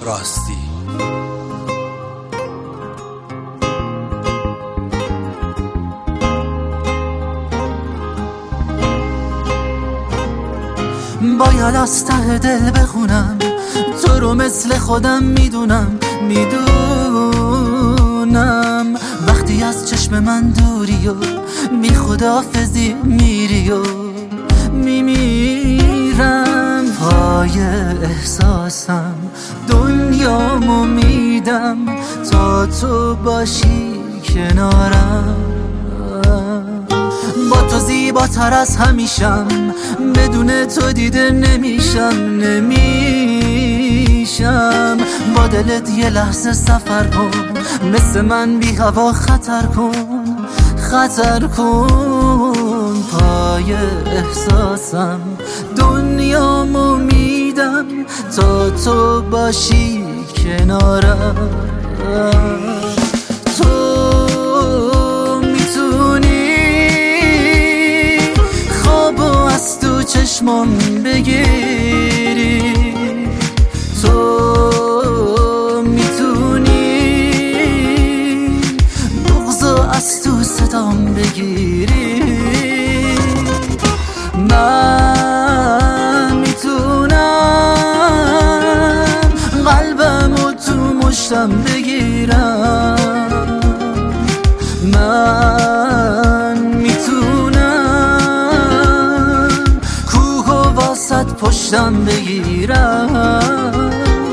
راستی. باید از ته دل بخونم تو رو مثل خودم میدونم وقتی از چشم من دوری و بی خداحافظی میری و میمیرم پای احساسم دنیامو میدم تا تو باشی کنارم با تو زیباتر از همیشم بدون تو دیده نمیشم با دلت یه لحظه سفر کن مثل من بی هوا خطر کن پای احساسم دنیامو میدم تا تو باشی کنارم تو میتونی خوابو از تو چشمام بگیری تو از تو صدام بگیری من میتونم قلبمو تو مشتم بگیرم من میتونم کوهو واسط پشتم بگیرم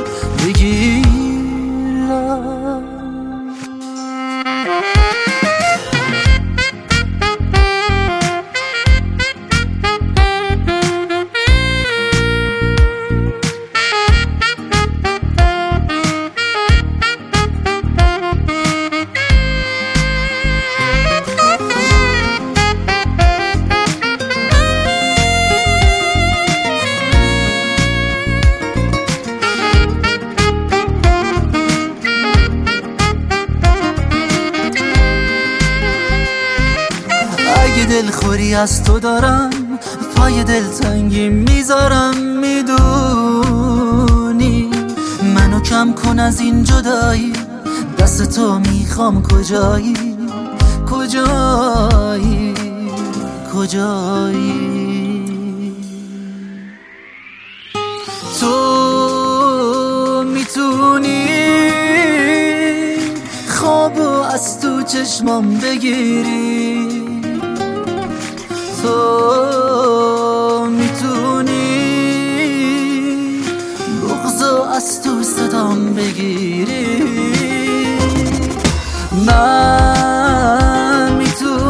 دلخوری از تو دارم پای دلتنگی میذارم میدونی منو کم کن از این جدایی دست تو میخوام کجایی تو میتونی خوابو از تو چشمام بگیری تو میتونی بغضو از تو صدام بگیری من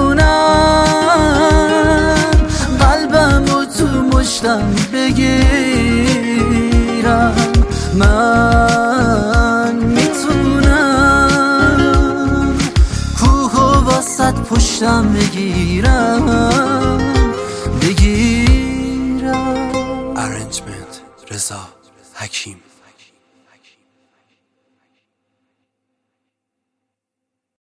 میتونم قلبمو تو مشتم بگیرم من میتونم کوهو واسط پشتم بگیرم